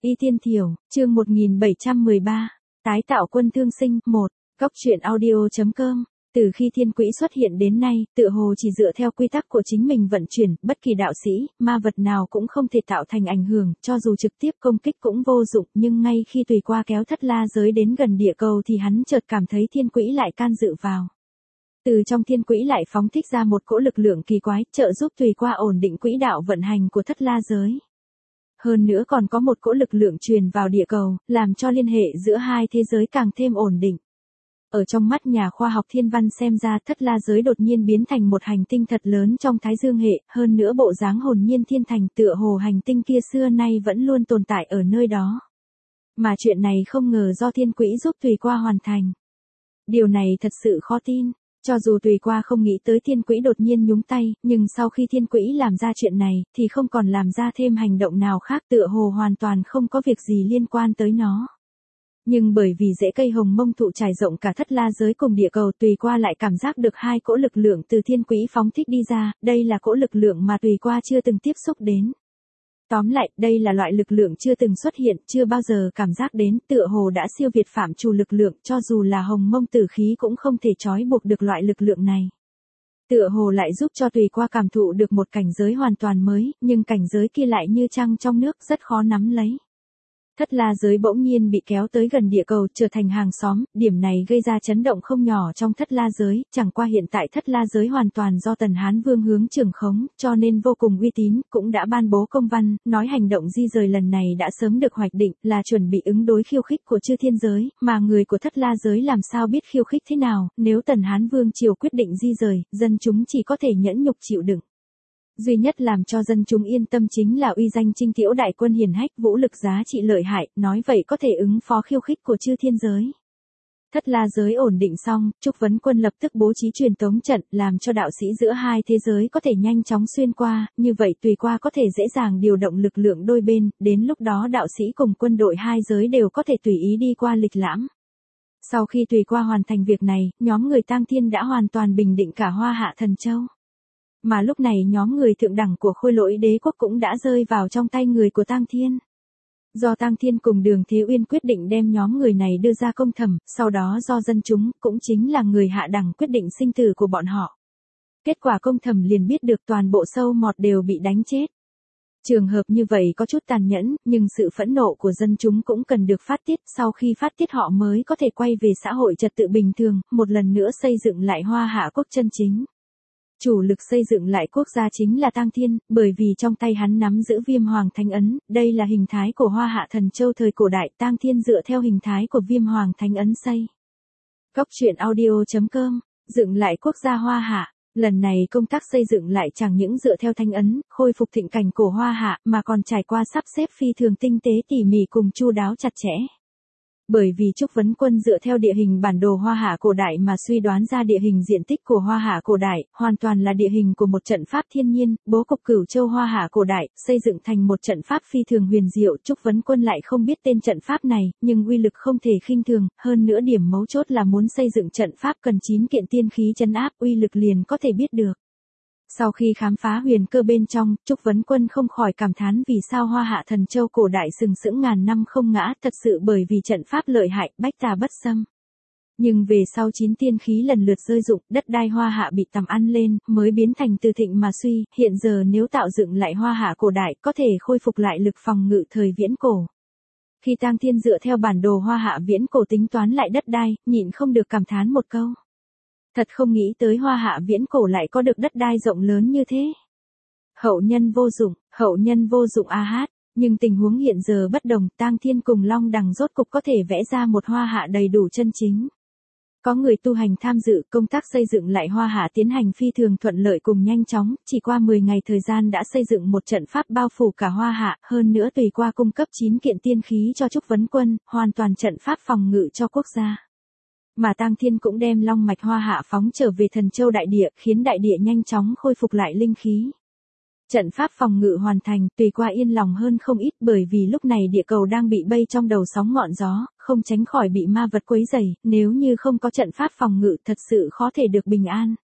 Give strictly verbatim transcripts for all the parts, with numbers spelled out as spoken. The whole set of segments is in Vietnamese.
Y Tiên Thiểu, chương một nghìn bảy trăm mười ba, tái tạo quân thương sinh, một, góc truyện audio.com. Từ khi thiên quỹ xuất hiện đến nay, tựa hồ chỉ dựa theo quy tắc của chính mình vận chuyển, bất kỳ đạo sĩ, ma vật nào cũng không thể tạo thành ảnh hưởng, cho dù trực tiếp công kích cũng vô dụng, nhưng ngay khi Tùy Qua kéo thất la giới đến gần địa cầu thì hắn chợt cảm thấy thiên quỹ lại can dự vào. Từ trong thiên quỹ lại phóng thích ra một cỗ lực lượng kỳ quái, trợ giúp Tùy Qua ổn định quỹ đạo vận hành của thất la giới. Hơn nữa còn có một cỗ lực lượng truyền vào địa cầu, làm cho liên hệ giữa hai thế giới càng thêm ổn định. Ở trong mắt nhà khoa học thiên văn xem ra thất la giới đột nhiên biến thành một hành tinh thật lớn trong Thái Dương hệ, hơn nữa bộ dáng hồn nhiên thiên thành tựa hồ hành tinh kia xưa nay vẫn luôn tồn tại ở nơi đó. Mà chuyện này không ngờ do thiên quỹ giúp Tùy Qua hoàn thành. Điều này thật sự khó tin. Cho dù Tùy Qua không nghĩ tới thiên quỹ đột nhiên nhúng tay, nhưng sau khi thiên quỹ làm ra chuyện này, thì không còn làm ra thêm hành động nào khác, tựa hồ hoàn toàn không có việc gì liên quan tới nó. Nhưng bởi vì rễ cây hồng mông thụ trải rộng cả thất la giới cùng địa cầu, Tùy Qua lại cảm giác được hai cỗ lực lượng từ thiên quỹ phóng thích đi ra, đây là cỗ lực lượng mà Tùy Qua chưa từng tiếp xúc đến. Tóm lại, đây là loại lực lượng chưa từng xuất hiện, chưa bao giờ cảm giác đến, tựa hồ đã siêu việt phạm trù lực lượng, cho dù là hồng mông tử khí cũng không thể trói buộc được loại lực lượng này. Tựa hồ lại giúp cho Tùy Qua cảm thụ được một cảnh giới hoàn toàn mới, nhưng cảnh giới kia lại như trăng trong nước, rất khó nắm lấy. Thất la giới bỗng nhiên bị kéo tới gần địa cầu, trở thành hàng xóm, điểm này gây ra chấn động không nhỏ trong thất la giới, chẳng qua hiện tại thất la giới hoàn toàn do Tần Hán Vương hướng trưởng khống, cho nên vô cùng uy tín, cũng đã ban bố công văn, nói hành động di rời lần này đã sớm được hoạch định, là chuẩn bị ứng đối khiêu khích của chư thiên giới, mà người của thất la giới làm sao biết khiêu khích thế nào, nếu Tần Hán Vương triều quyết định di rời, dân chúng chỉ có thể nhẫn nhục chịu đựng. Duy nhất làm cho dân chúng yên tâm chính là uy danh Trinh Tiễu đại quân hiển hách, vũ lực giá trị lợi hại, nói vậy có thể ứng phó khiêu khích của chư thiên giới. Thất la giới ổn định xong, Trúc Vấn Quân lập tức bố trí truyền tống trận, làm cho đạo sĩ giữa hai thế giới có thể nhanh chóng xuyên qua, như vậy Tùy Qua có thể dễ dàng điều động lực lượng đôi bên, đến lúc đó đạo sĩ cùng quân đội hai giới đều có thể tùy ý đi qua lịch lãm. Sau khi Tùy Qua hoàn thành việc này, nhóm người Tang Thiên đã hoàn toàn bình định cả Hoa Hạ Thần Châu. Mà lúc này nhóm người thượng đẳng của Khôi Lỗi Đế quốc cũng đã rơi vào trong tay người của Tang Thiên. Do Tang Thiên cùng Đường Thế Uyên quyết định đem nhóm người này đưa ra công thẩm, sau đó do dân chúng, cũng chính là người hạ đẳng quyết định sinh tử của bọn họ. Kết quả công thẩm liền biết được toàn bộ sâu mọt đều bị đánh chết. Trường hợp như vậy có chút tàn nhẫn, nhưng sự phẫn nộ của dân chúng cũng cần được phát tiết, sau khi phát tiết họ mới có thể quay về xã hội trật tự bình thường, một lần nữa xây dựng lại Hoa Hạ quốc chân chính. Chủ lực xây dựng lại quốc gia chính là Tang Thiên, bởi vì trong tay hắn nắm giữ Viêm Hoàng Thánh Ấn, đây là hình thái của Hoa Hạ Thần Châu thời cổ đại, Tang Thiên dựa theo hình thái của Viêm Hoàng Thánh Ấn xây. Góc truyện audio.com, dựng lại quốc gia Hoa Hạ, lần này công tác xây dựng lại chẳng những dựa theo Thánh Ấn, khôi phục thịnh cảnh của Hoa Hạ, mà còn trải qua sắp xếp phi thường tinh tế tỉ mỉ cùng chu đáo chặt chẽ. Bởi vì Trúc Vấn Quân dựa theo địa hình bản đồ Hoa Hạ cổ đại mà suy đoán ra địa hình diện tích của Hoa Hạ cổ đại, hoàn toàn là địa hình của một trận pháp thiên nhiên, bố cục Cửu Châu Hoa Hạ cổ đại, xây dựng thành một trận pháp phi thường huyền diệu. Trúc Vấn Quân lại không biết tên trận pháp này, nhưng uy lực không thể khinh thường, hơn nữa điểm mấu chốt là muốn xây dựng trận pháp cần chín kiện tiên khí trấn áp, uy lực liền có thể biết được. Sau khi khám phá huyền cơ bên trong, Trúc Vấn Quân không khỏi cảm thán vì sao Hoa Hạ Thần Châu cổ đại sừng sững ngàn năm không ngã, thật sự bởi vì trận pháp lợi hại, bách tà bất xâm. Nhưng về sau chín tiên khí lần lượt rơi dụng, đất đai Hoa Hạ bị tầm ăn lên, mới biến thành từ thịnh mà suy, hiện giờ nếu tạo dựng lại Hoa Hạ cổ đại, có thể khôi phục lại lực phòng ngự thời viễn cổ. Khi Tang Thiên dựa theo bản đồ Hoa Hạ viễn cổ tính toán lại đất đai, nhịn không được cảm thán một câu. Thật không nghĩ tới Hoa Hạ viễn cổ lại có được đất đai rộng lớn như thế. Hậu nhân vô dụng, hậu nhân vô dụng a hát, nhưng tình huống hiện giờ bất đồng, Tang Thiên cùng Long Đằng rốt cục có thể vẽ ra một Hoa Hạ đầy đủ chân chính. Có người tu hành tham dự, công tác xây dựng lại Hoa Hạ tiến hành phi thường thuận lợi cùng nhanh chóng, chỉ qua mười ngày thời gian đã xây dựng một trận pháp bao phủ cả Hoa Hạ, hơn nữa Tùy Qua cung cấp chín kiện tiên khí cho Trúc Vấn Quân, hoàn toàn trận pháp phòng ngự cho quốc gia. Mà Tang Thiên cũng đem long mạch Hoa Hạ phóng trở về Thần Châu đại địa, khiến đại địa nhanh chóng khôi phục lại linh khí. Trận pháp phòng ngự hoàn thành, Tùy Qua yên lòng hơn không ít, bởi vì lúc này địa cầu đang bị bay trong đầu sóng ngọn gió, không tránh khỏi bị ma vật quấy rầy, nếu như không có trận pháp phòng ngự thật sự khó thể được bình an.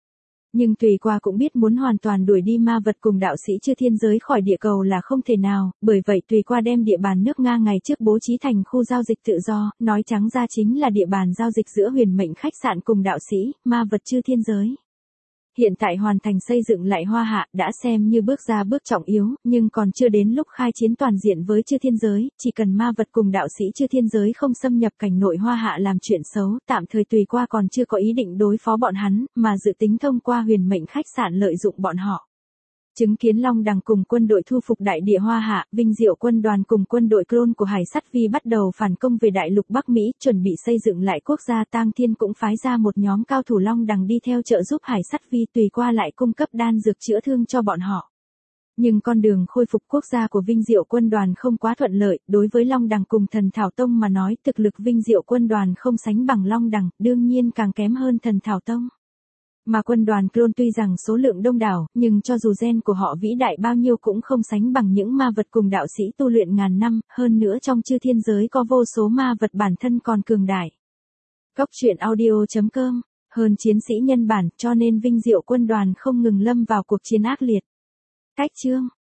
Nhưng Tùy Qua cũng biết muốn hoàn toàn đuổi đi ma vật cùng đạo sĩ chư thiên giới khỏi địa cầu là không thể nào, bởi vậy Tùy Qua đem địa bàn nước Nga ngày trước bố trí thành khu giao dịch tự do, nói trắng ra chính là địa bàn giao dịch giữa huyền mệnh khách sạn cùng đạo sĩ, ma vật chư thiên giới. Hiện tại hoàn thành xây dựng lại Hoa Hạ đã xem như bước ra bước trọng yếu, nhưng còn chưa đến lúc khai chiến toàn diện với chư thiên giới, chỉ cần ma vật cùng đạo sĩ chư thiên giới không xâm nhập cảnh nội Hoa Hạ làm chuyện xấu, tạm thời Tùy Qua còn chưa có ý định đối phó bọn hắn, mà dự tính thông qua huyền mệnh khách sạn lợi dụng bọn họ. Chứng kiến Long Đằng cùng quân đội thu phục đại địa Hoa Hạ, Vinh Diệu quân đoàn cùng quân đội Clone của Hải Sắt Vi bắt đầu phản công về đại lục Bắc Mỹ, chuẩn bị xây dựng lại quốc gia. Tang Thiên cũng phái ra một nhóm cao thủ Long Đằng đi theo trợ giúp Hải Sắt Vi, Tùy Qua lại cung cấp đan dược chữa thương cho bọn họ. Nhưng con đường khôi phục quốc gia của Vinh Diệu quân đoàn không quá thuận lợi, đối với Long Đằng cùng Thần Thảo Tông mà nói, thực lực Vinh Diệu quân đoàn không sánh bằng Long Đằng, đương nhiên càng kém hơn Thần Thảo Tông. Mà quân đoàn Clone tuy rằng số lượng đông đảo, nhưng cho dù gen của họ vĩ đại bao nhiêu cũng không sánh bằng những ma vật cùng đạo sĩ tu luyện ngàn năm, hơn nữa trong chư thiên giới có vô số ma vật bản thân còn cường đại. Cóc truyện audio chấm com, hơn chiến sĩ nhân bản, cho nên Vinh Diệu quân đoàn không ngừng lâm vào cuộc chiến ác liệt. Cách chương